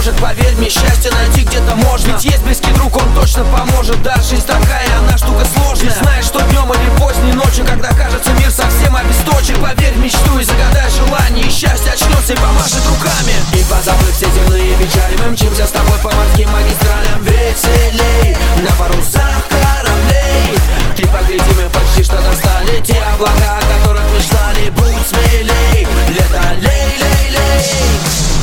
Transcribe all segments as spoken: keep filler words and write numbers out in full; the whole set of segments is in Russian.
может. Поверь мне, счастье найти где-то можно. Ведь есть близкий друг, он точно поможет. Да, жизнь такая, она штука сложная. Знаешь, что днем или поздней ночью, когда кажется мир совсем обесточен, поверь в мечту и загадай желание, и счастье очнется и помашет руками. И позабыв все земные печали, мы мчимся с тобой по морским магистралям. Веселей на парусах кораблей. Ты погляди, мы почти что достали те облака, о которых мечтали. Будь смелей, лето, лей, лей, лей.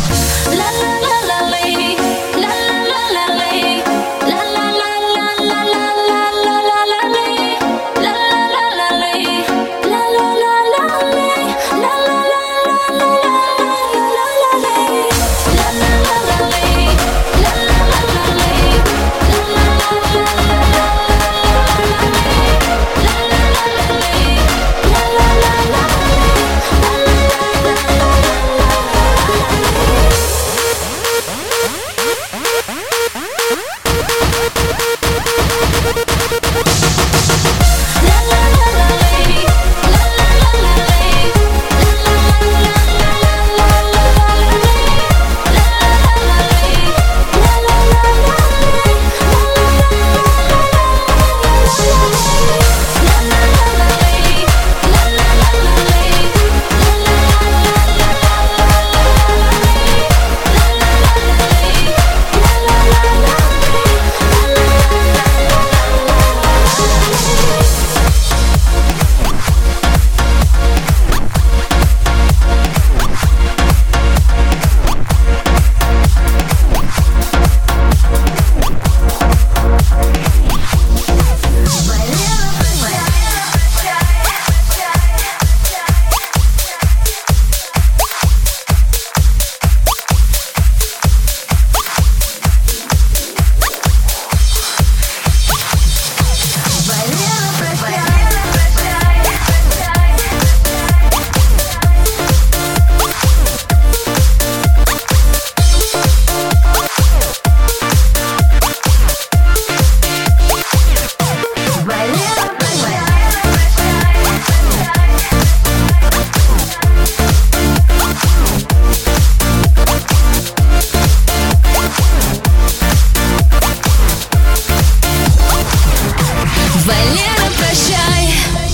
Валера, прощай,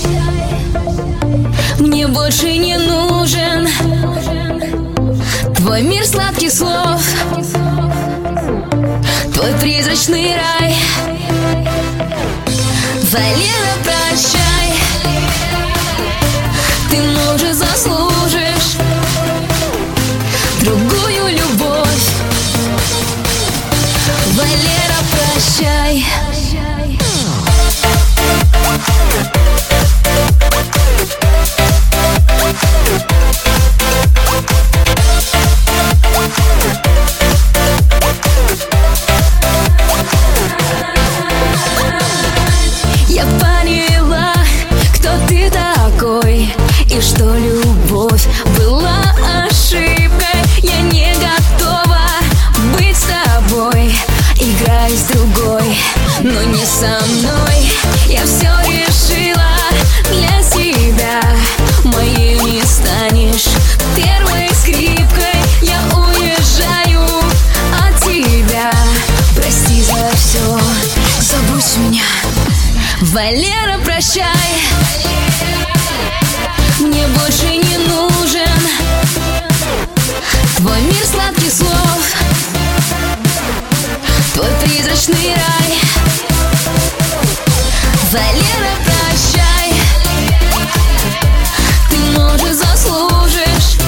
мне больше не нужен твой мир сладких слов, твой призрачный рай. Валера, прощай, ты, может, заслужишь другую любовь. Валера, прощай. Я поняла, кто ты такой, и что любовь была ошибкой. Я не готова быть с тобой, играй с другой, но не со мной. Я все решила для себя, моей не станешь первой скрипкой. Я уезжаю от тебя, прости за все, забудь меня. Валера, прощай, мне больше не нужен твой мир сладких слов, твой призрачный рай. Валера, прощай, ты, может, заслужишь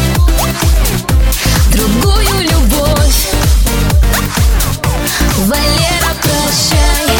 другую любовь. Валера, прощай.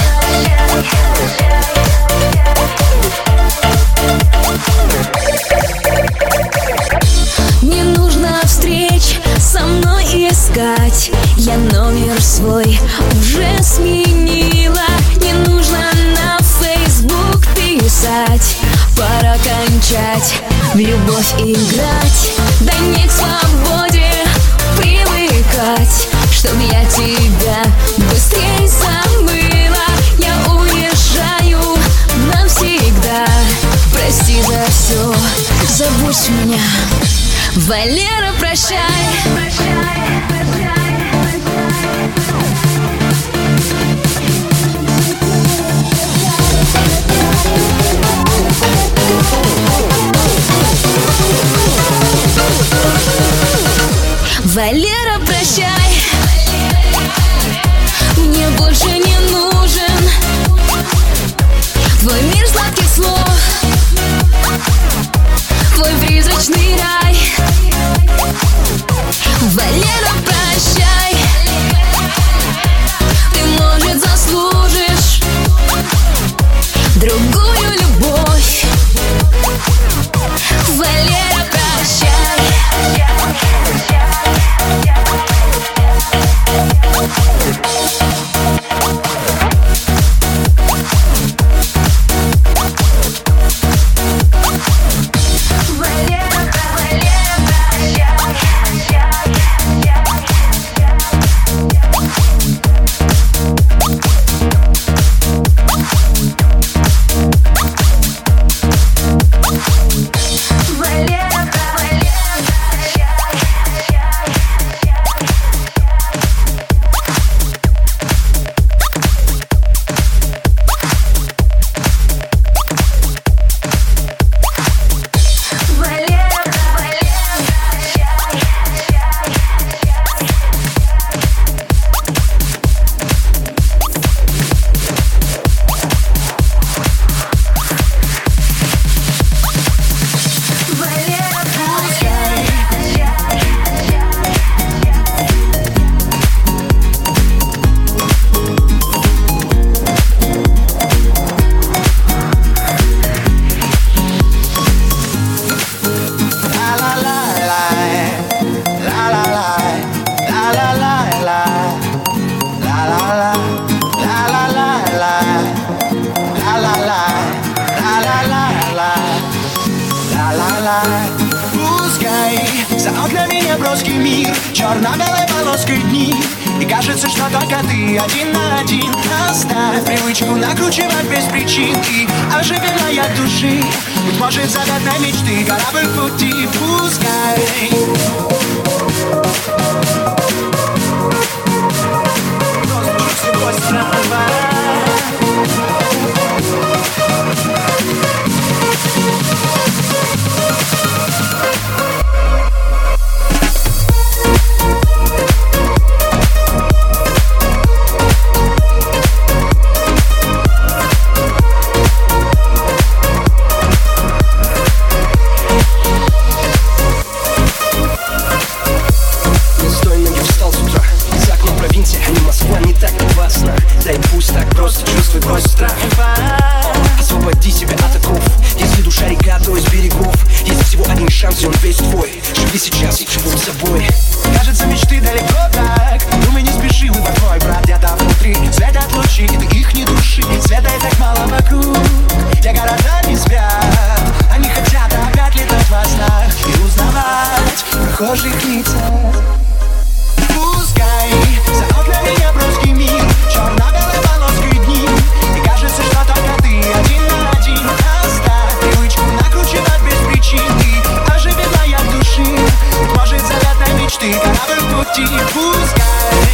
Не нужно встреч со мной искать, я номер свой уже сменила. Не нужно на Facebook писать, пора кончать в любовь играть. Да не к свободе привыкать, чтоб я тебя быстрее забыла. Я уезжаю навсегда, прости за все, забудь меня. Валера, прощай. Валера, прощай, мне больше не нужен твой мир сладких слов, твой призрачный рай. Валера, прощай, ты, может, заслужишь другую любовь. Валера, прощай. Пускай за окнами неброский мир, черно-белой полоской дни, и кажется, что только ты один на один. Оставь привычку накручивать без причин и оживляя души, быть может, заветной мечты корабль в пути. Пускай просто сквозь трамвай. Освободи себя от оков. Если душа река, то из берегов. Есть всего один шанс, и он весь твой. Живи сейчас и живи собой. Кажется, мечты далеко так, но мы не спешим, ибо твой брат где-то внутри. Светят лучи, и ты их не души. Света и так мало вокруг. Те города не спят, они хотят опять летать во снах и узнавать прохожих лица. Пускай за окнами неброский мир, черно-белой полоской дни, и кажется, что только ты один на один. Оставь привычку накручивать без причин и оживляя души, может, заветной мечты корабль в пути. Пускай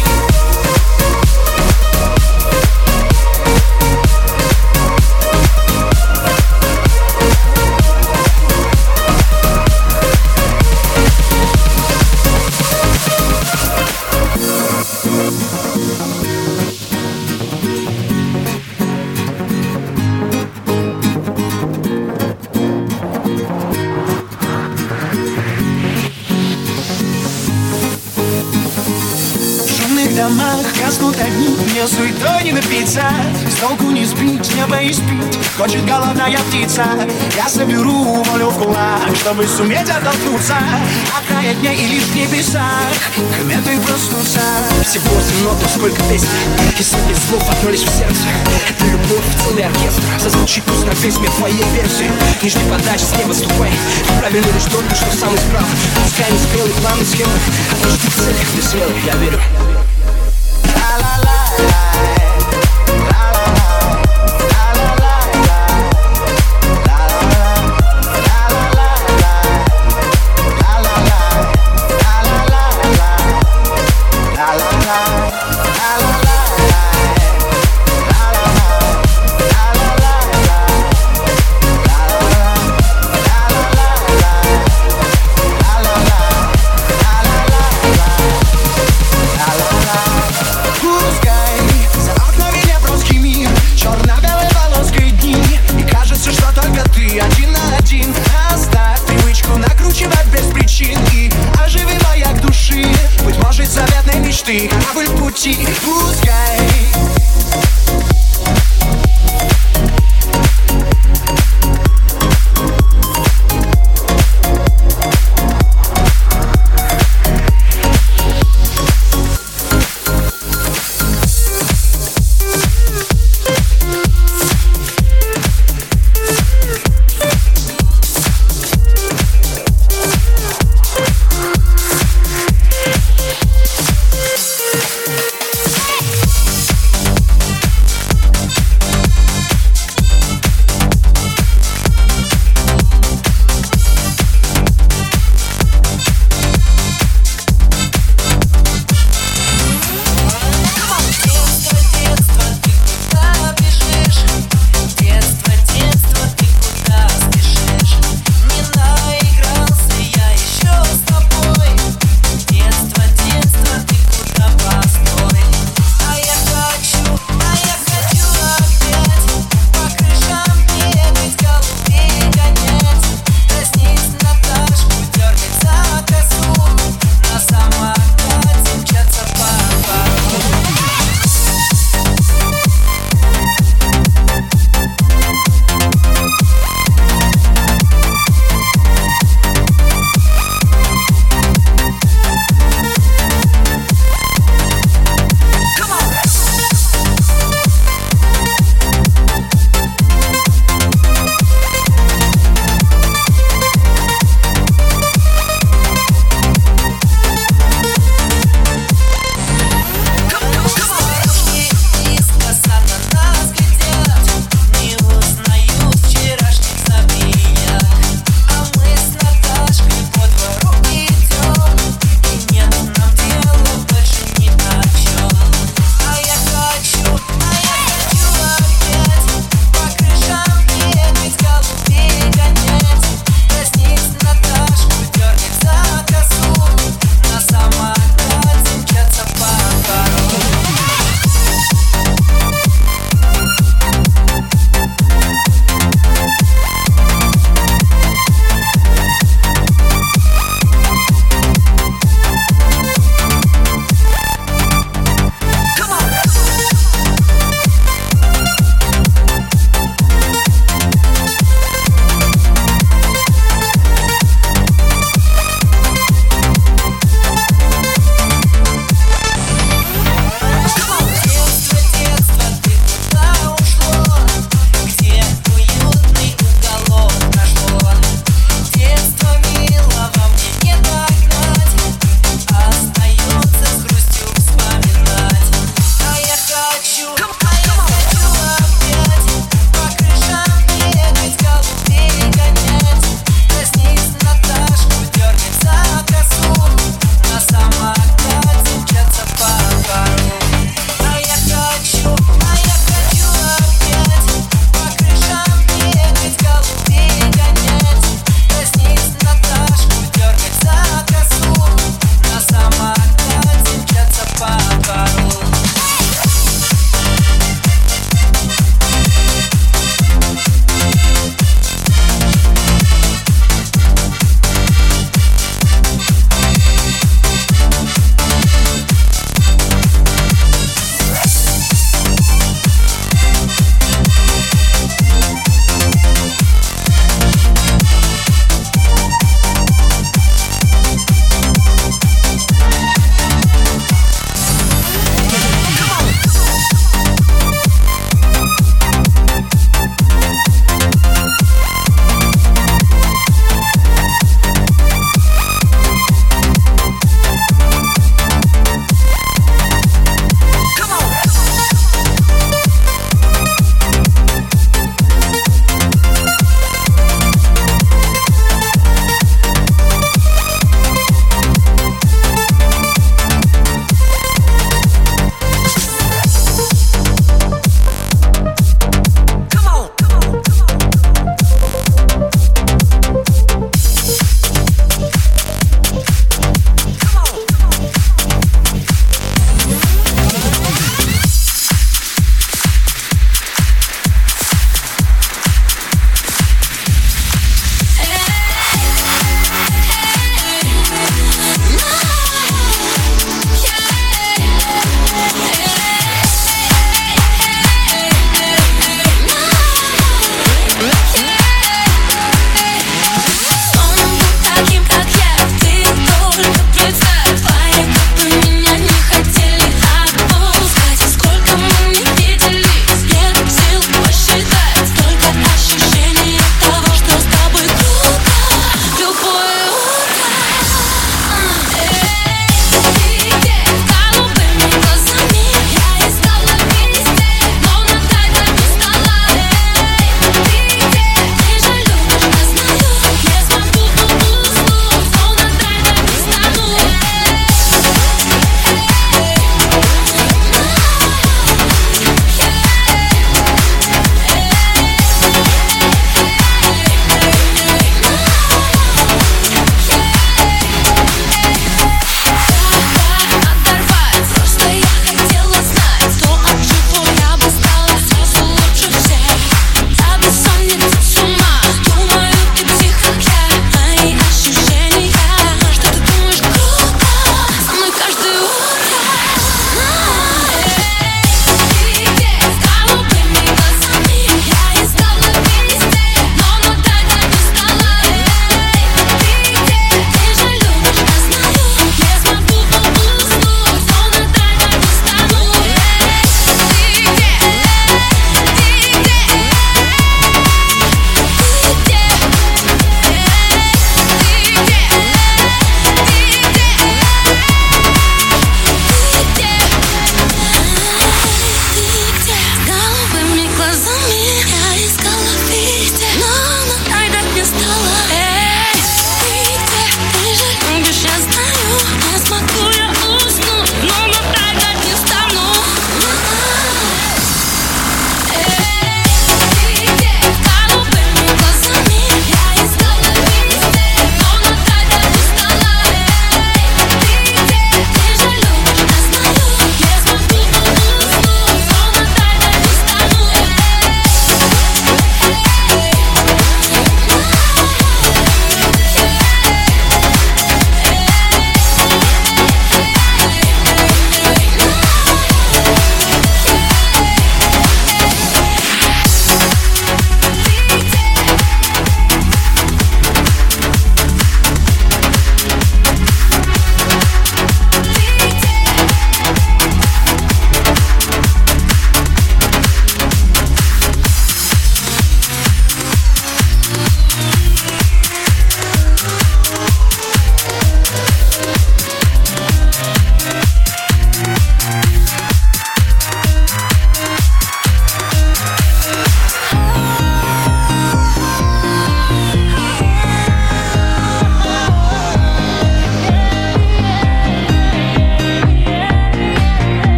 домах гаснут огни, мне суетой не напиться, с толку не сбить, не боюсь пить, хочет голодная птица. Я соберу волю в кулак, чтобы суметь оттолкнуться от края дня и лишь в небесах кометы проснутся. Всего восемь нот, но сколько песен, и сотни слов одно лишь в сердце. Это любовь, целый оркестр, зазвучит пусть на песне твоей версии. Нижней подачи с неба ступай, правильно лишь только, что сам избрал. Пускай не спелый план и схемы, однажды в целях ты смелый, я верю. La заветной мечты, корабль пути, пускай.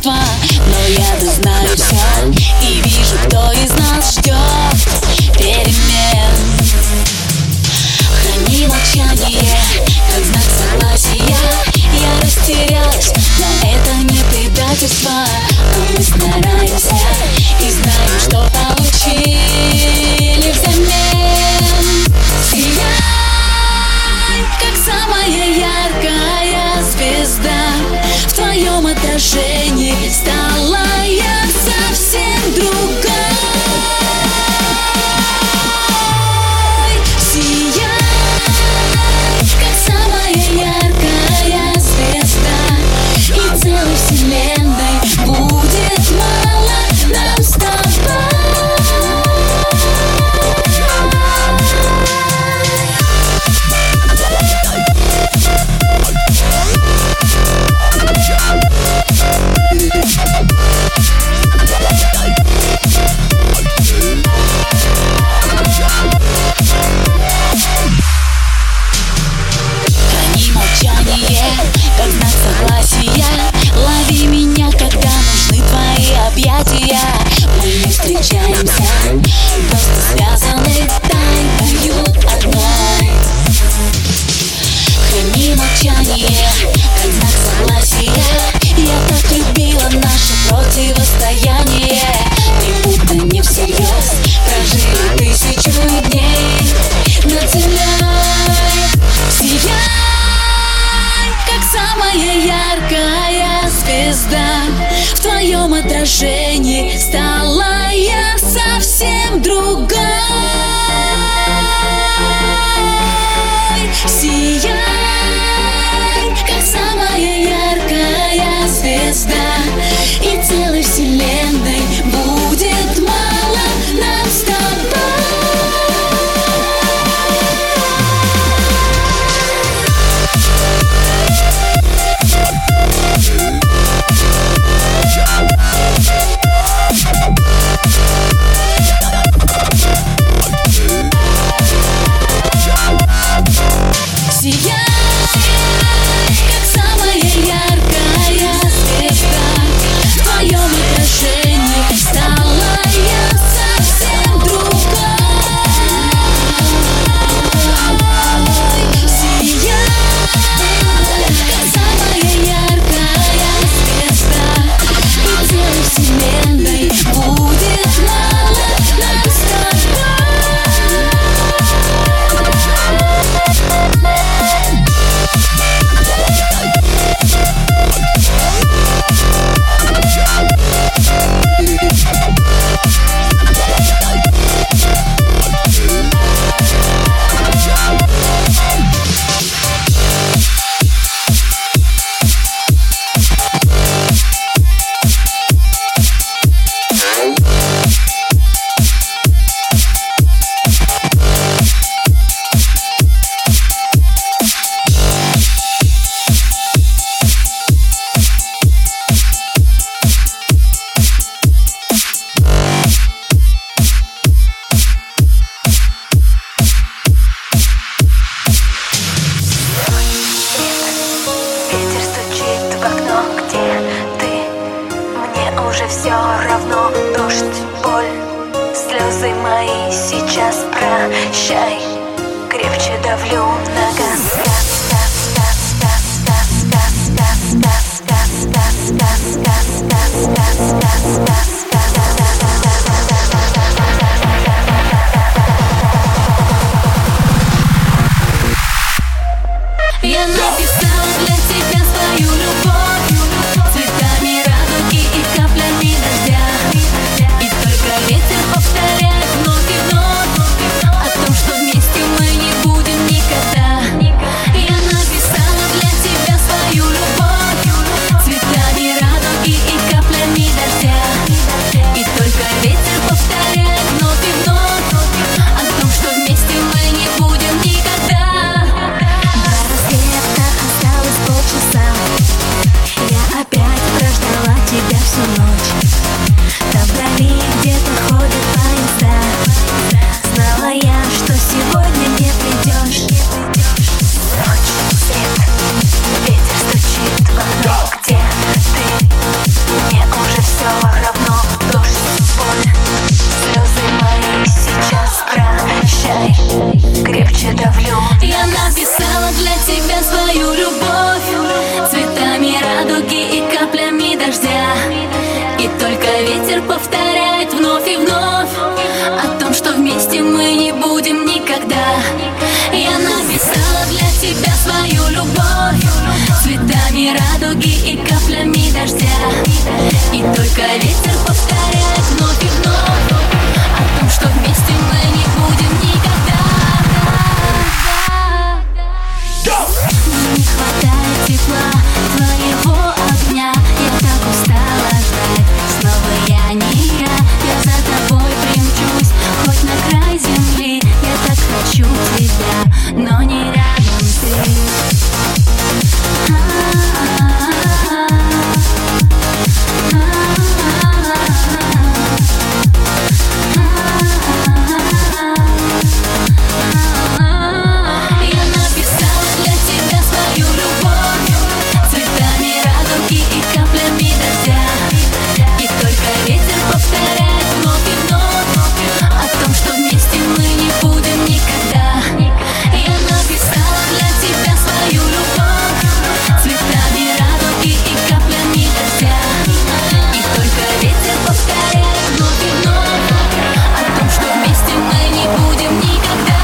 чувства, но я-то знаю все и вижу, кто из нас ждет перемен. Храни молчание, как знак согласия. Я растерялась, но это не предательство, а мы стараемся и знаем, что получили взамен. Сияй, как самая яркая звезда. В твоем отражении стала я совсем другой. Сияй, как самая яркая звезда, и целой вселенной будет мало нам с тобой. Как знак согласия, лови меня, когда нужны твои объятия. Мы не встречаемся, просто связаны тайною одной. Храни молчание, как знак согласия. Я так любила наше противостояние. И будто не всерьез прожили тысячу дней над землей. Сияй, как самая яркая звезда. В твоем отражении стала я совсем другой. Сияй, как самая яркая звезда, и целой вселенной будет мало нам с тобой. Уже все равно, дождь, боль, слезы мои сейчас прощай. Крепче давлю на газ, газ, газ, газ, газ, газ, газ, газ, газ, газ, газ, газ, газ, газ, газ, газ, газ. Я написала для тебя свою любовь цветами радуги и каплями дождя. И только ветер повторяет вновь и вновь о том, что вместе мы не будем никогда. Я написала для тебя свою любовь цветами радуги ветер повторяет вновь и вновь о том, что вместе мы не будем никогда. Я написала для тебя свою любовь цветами радуги и каплями дождя. И только ветер повторяет вновь и вновь о том, что вместе мы не будем никогда. Не хватает тепла твоего огня. Я так устала ждать, снова я не я. Я за тобой примчусь, хоть на край земли. Я так хочу тебя, но не рядом ты. Я написала для тебя свою любовь цветами радуги и каплями дождя. И только ветер повторяет вновь и вновь о том, что вместе мы не будем никогда. Я написала для тебя свою любовь цветами радуги и каплями дождя. И только ветер повторяет вновь и вновь о том, что вместе мы не будем никогда.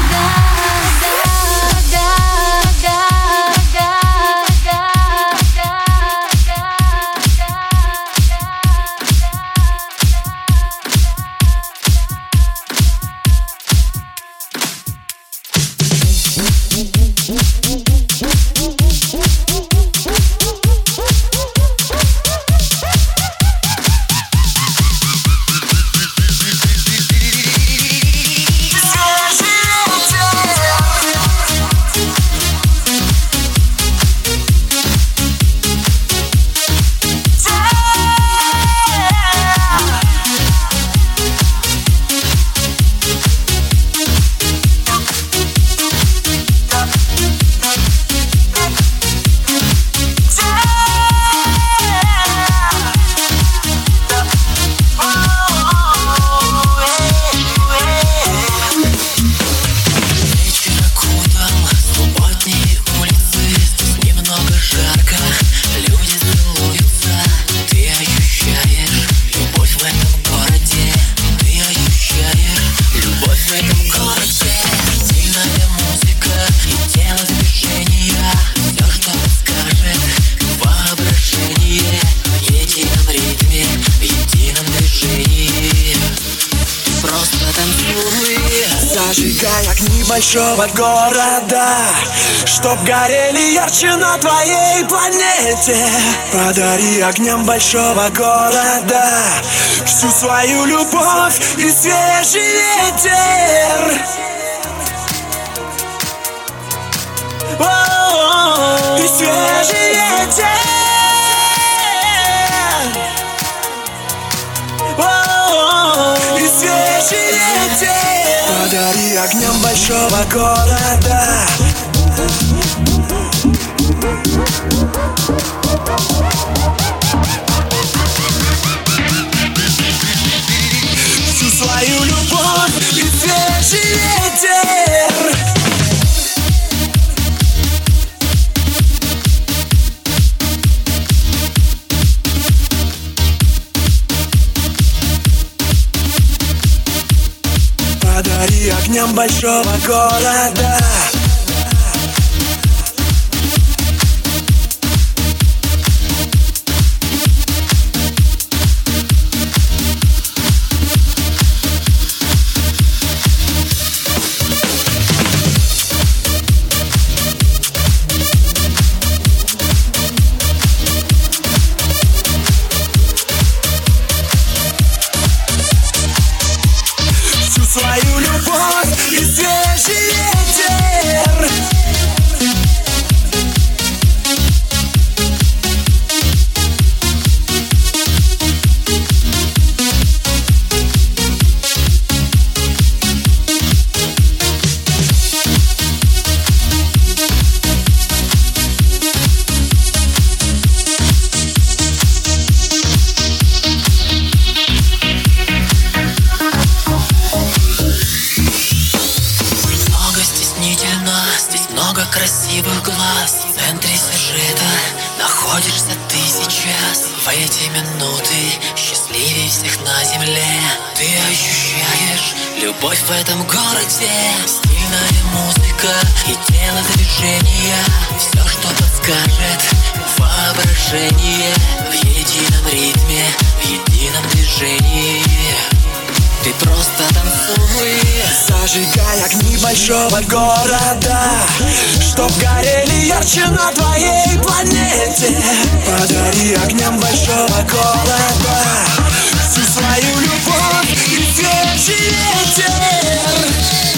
Зажигай огни большого города, чтоб горели ярче на твоей планете. Подари огням большого города всю свою любовь и свежий ветер. О-о-о, и свежий ветер. О-о-о, и свежий ветер. Подари огням большого города всю свою любовь и свежий ветер. Подари огням большого города свою любовь и свежий ветер. красивых глаз. В центре сюжета находишься ты сейчас. В эти минуты счастливы. счастливее всех на земле. Ты ощущаешь любовь в этом городе. Стильная музыка и тело движения, все, что подскажет воображение. В едином ритме, в едином движении. Ты просто танцуй. Зажигай огни большого города, чтоб горели ярче на твоей планете. Подари огням большого города всю свою любовь и свежий ветер.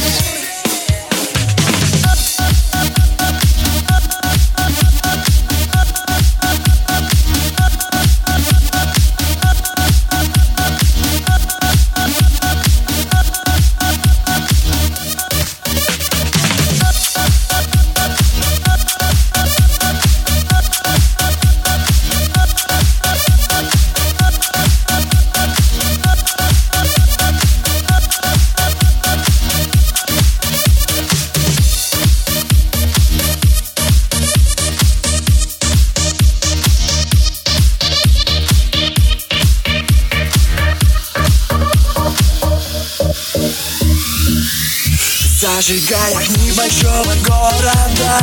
Зажигай огни большого города.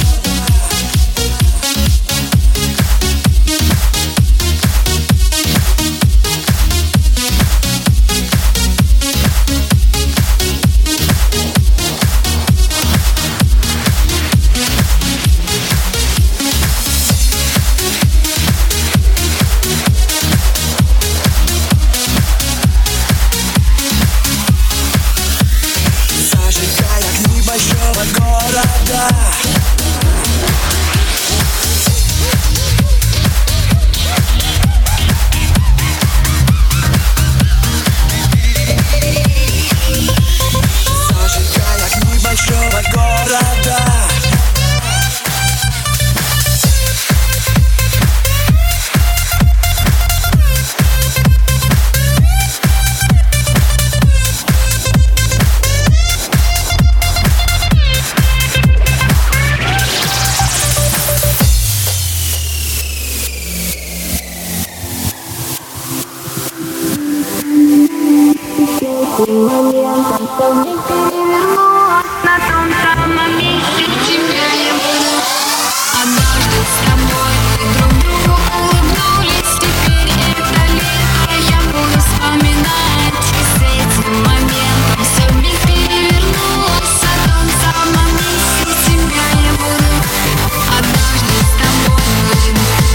Моментом помнить перевернулась на том самом месте, тебя я буду. Однажды с тобой мы друг другу улыбнулись. Теперь это лето я буду вспоминать. И с этим моментом все вмиг перевернулось. На том самом месте тебя я буду. Однажды с тобой мы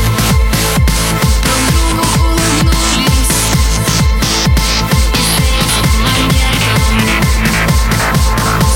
друг другу улыбнулись. И с этим моментом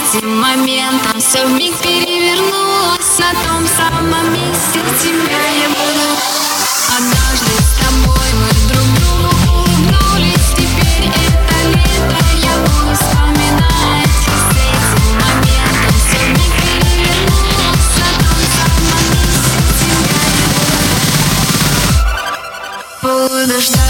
этим моментом все вмиг перевернулось. На том самом месте тебя я буду. Однажды с тобой мы друг другу улыбнулись. Теперь это лето я буду вспоминать. С этим моментом все вмиг перевернулось. На том самом месте тебя я буду, буду ждать.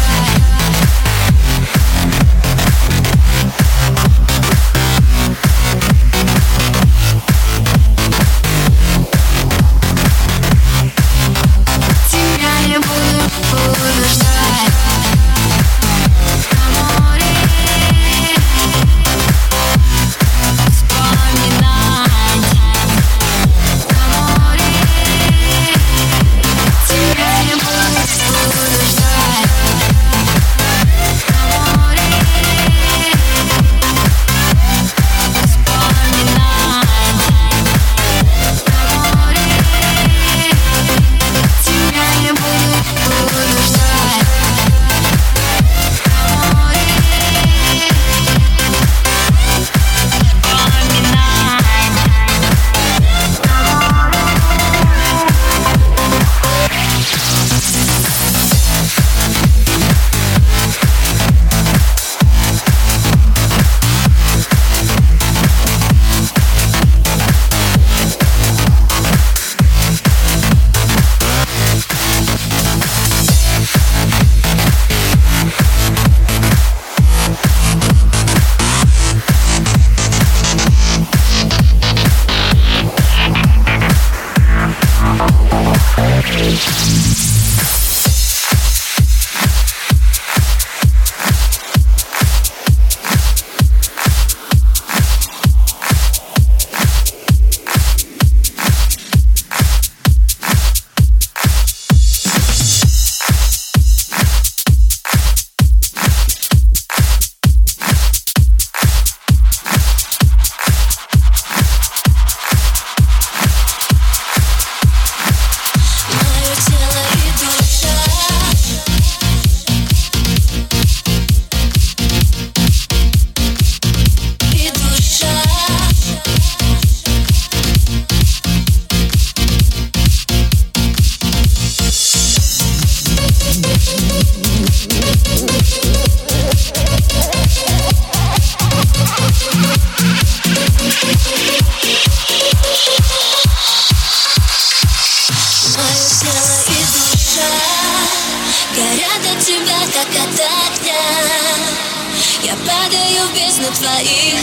Твоих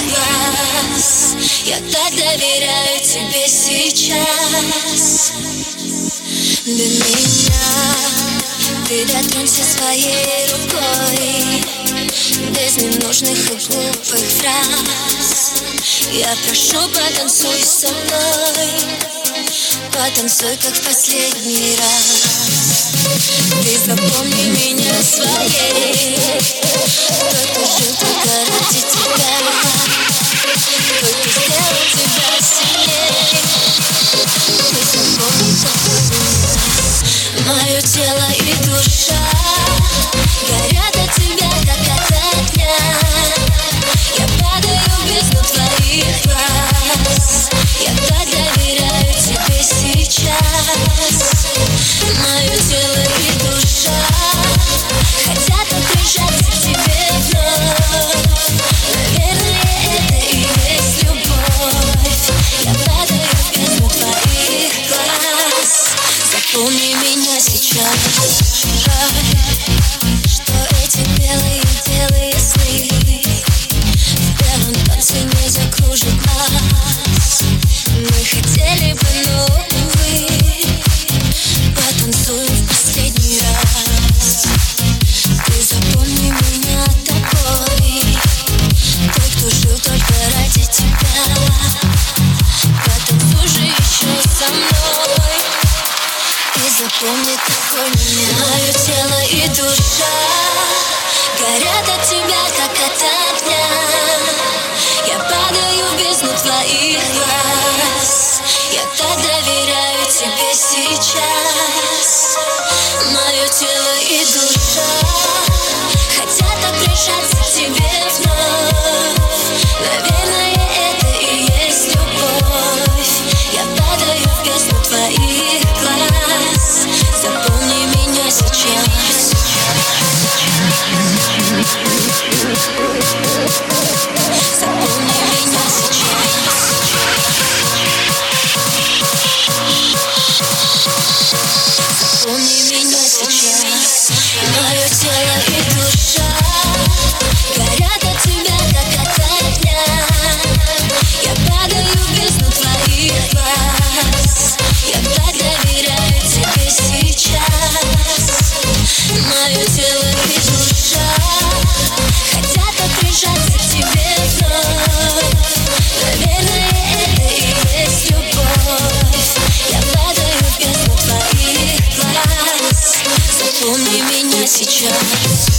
глаз я так доверяю тебе сейчас. До меня ты дотронься своей рукой, без ненужных и глупых фраз. Я прошу, потанцуй со мной, потанцуй, как в последний раз. Ты запомни меня своей, тот, кто жил только ради тебя, тот, кто сделал тебя сильней. Ты запомни только меня. Мое тело и душа горят от тебя, как от огня. Я падаю в бездну твоих глаз, я так доверяю тебе сейчас. Мое тело и душа хотят прижаться к тебе вновь. Наверное, это и есть любовь. Я падаю в бездну твоих глаз. Запомни меня сейчас. Жаль, что эти белые белые сны в белом танце не закружат нас. Мы хотели бы, но увы, потанцуем в последний раз. Ты запомни меня такой, той, кто жил только ради тебя. Потанцуй же еще со мной и запомни такой меня. Мое тело и душа горят от тебя, как от огня. Я падаю в бездну твоих глаз, я так доверяю тебе сейчас. Мое тело и душа хотят прижаться к тебе вновь. Наверное, это и Мое тело и душа горят от тебя, как от огня. Я падаю в бездну твоих глаз. Я так доверяю тебе сейчас. Мое тело и душа хотят прижаться к тебе вновь. Наверное, это и есть любовь. Я падаю в бездну твоих глаз. Запомни меня сейчас.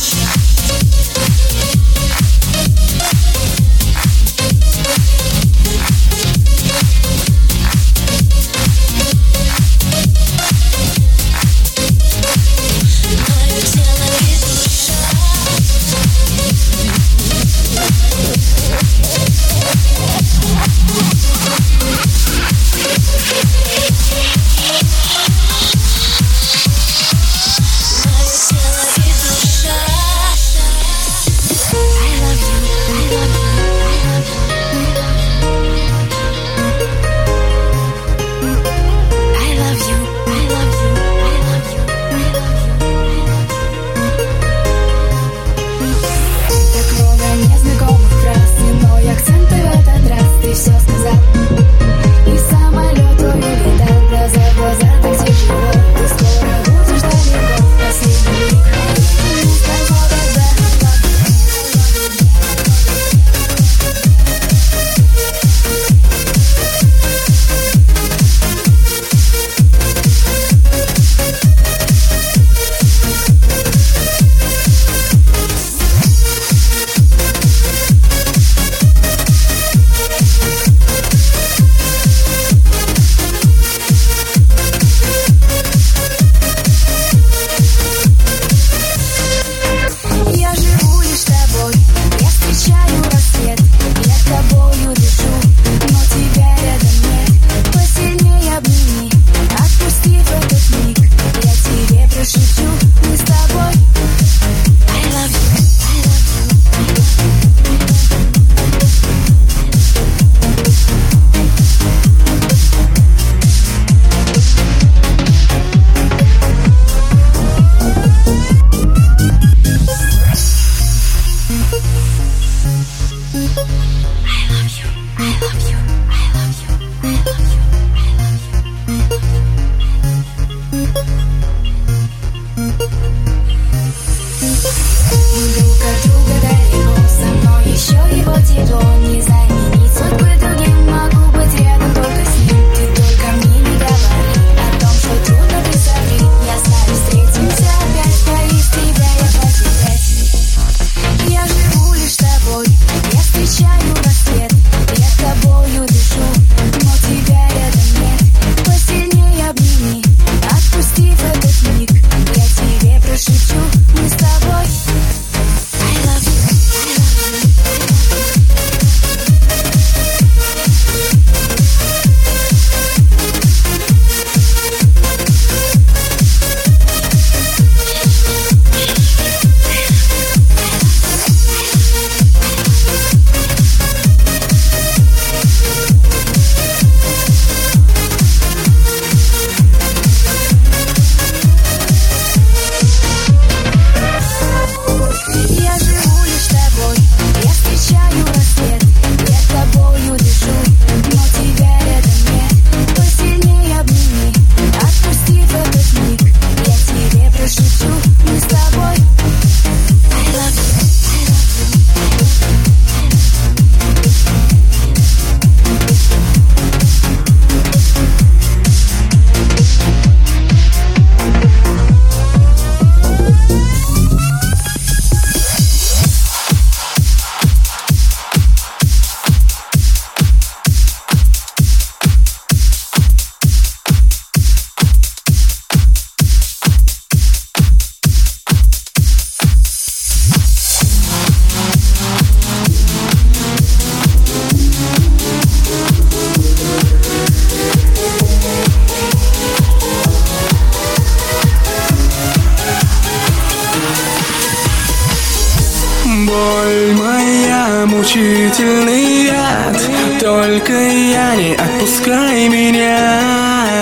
Боль моя, мучительный яд. Только я не отпускай меня.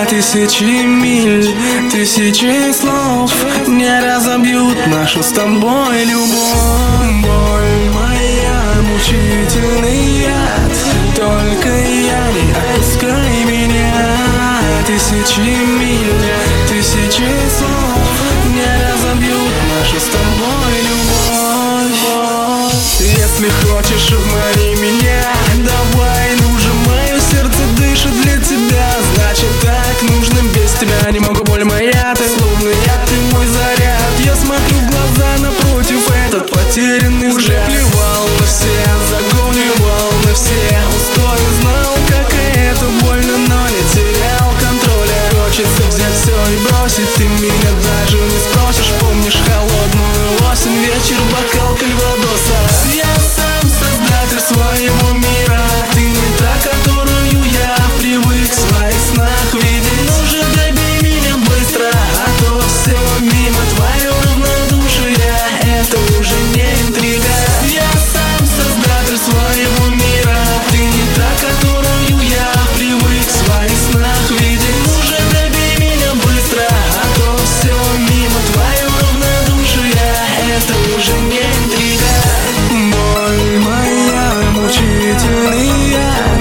Тысячи миль, тысячи слов не разобьют нашу с тобой любовь. Боль моя, мучительный яд, только я, не отпускай меня. Тысячи миль, тысячи слов не разобьют нашу с тобой любовь. Если хочешь, обмани меня, давай, ну же, мое сердце дышит для тебя. Значит так нужно, без тебя не могу, боль моя, ты словно я, ты мой заряд. Я смотрю в глаза напротив, этот потерянный уже плевал на все, загонивал на все устои, знал, как это больно, но не терял контроля. Хочется взять все и бросить, ты меня даже не спросишь. Помнишь холодную осень, вечер, бокал кальвадоса. Я сам создатель своего мира, ты не та, которую я привык в своих снах видеть. Ну же, добей меня быстро, а то все мимо. Твое равнодушие, это уже не интрига. Я сам создатель своего мира, ты не та, которую я привык в своих снах видеть. Ну же, добей меня быстро, а то все мимо. Твое равнодушие, это уже не интрига. Боль моя, мучительный яд,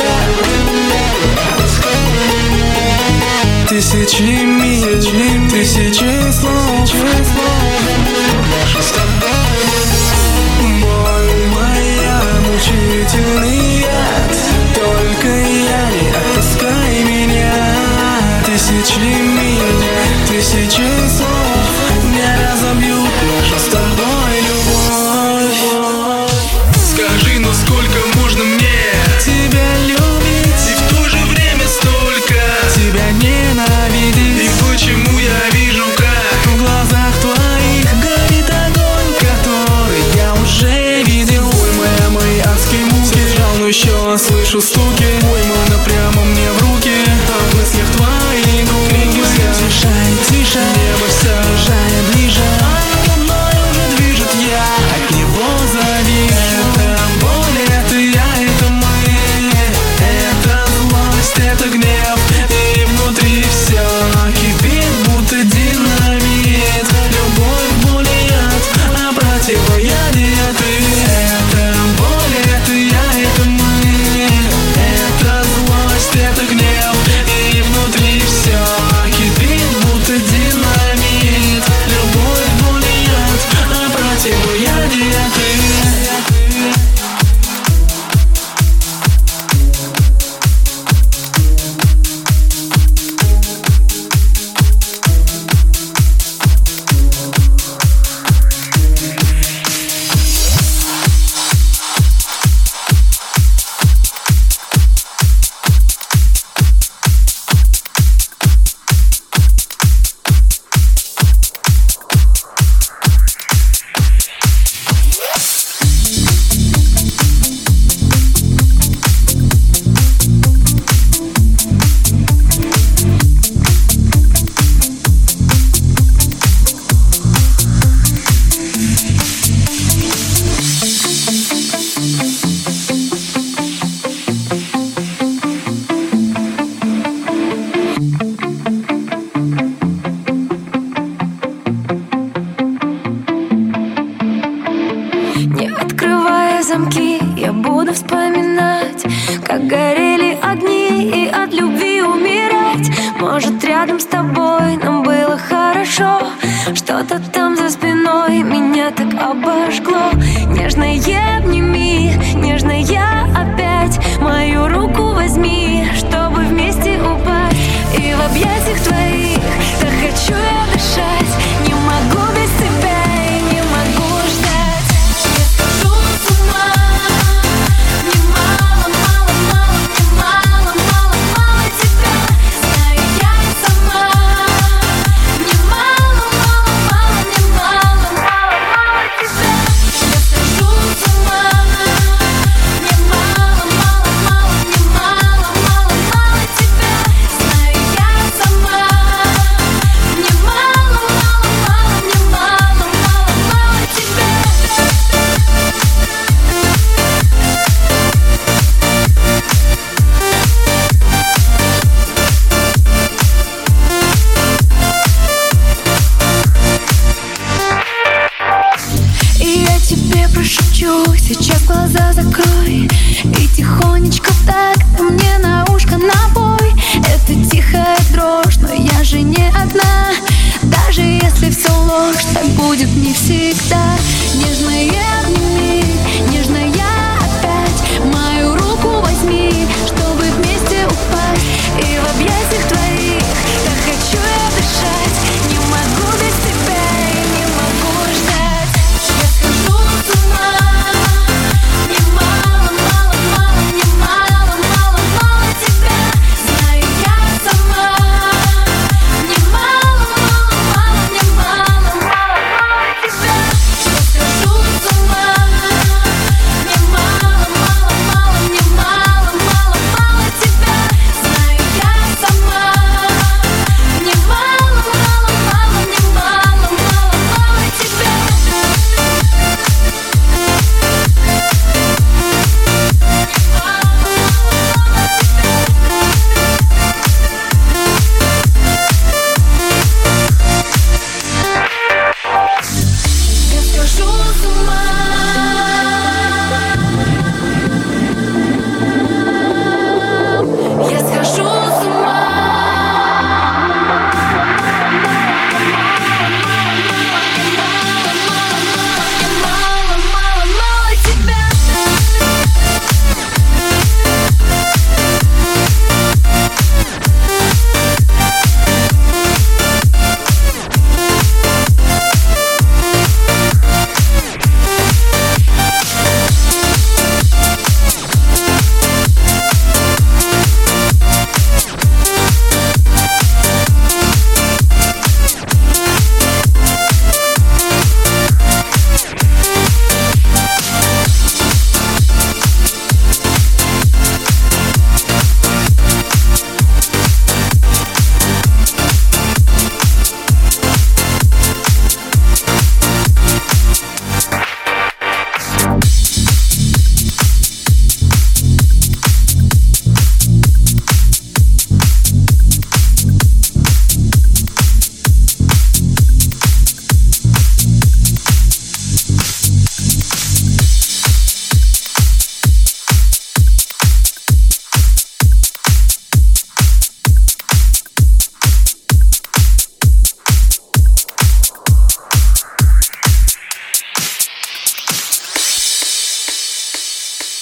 тысячи миль, тысячи слов. Боль моя, мучительный яд, только я, не отпускай меня. Тысячи миль, тысячи слов не разобьют нашу с тобой любовь. Скажи, ну сколько можно мне тебя любить и в то же время столько тебя ненавидеть? И почему я вижу, как в глазах твоих горит огонь, который я уже видел? Ой, моя, мои адские муки, сжал, но еще слышу стуки. Ой, мона прямо мне в руки, а в мыслях твои губы. Тише, тише, небо все жая ближе, а над мной уже движет я, от него завижу. Это боль, это я, это мы, это злость, это гнев, и внутри все кипит, будто динамит. Любовь, боль и яд, а противоядие ты. Это боль, это я, это мы, это злость, это гнев, и внутри все кипит, будто динамит. Любовь, боль и яд, а противоядие ты. Не открывая замки, я буду вспоминать, как горели огни, и от любви умирать. Может, рядом с тобой нам было хорошо, что-то там за спиной меня так обожгло. Нежно обними, нежно опять мою руку возьми, чтобы вместе упасть. И в объятиях твоих так хочу я дышать. Не могу без тебя и не могу ждать. Не схожу с ума. Мне мало, мало, мало, мне мало, мало, мало тебя. Знаю я и сама. Мне мало, мало, мало, мне мало, мало, мало тебя. Я схожу хочу, сейчас глаза закрой и тихонечко так ты мне на ушко напой. Это тихая дрожь, но я же не одна. Даже если все ложь, так будет не всегда.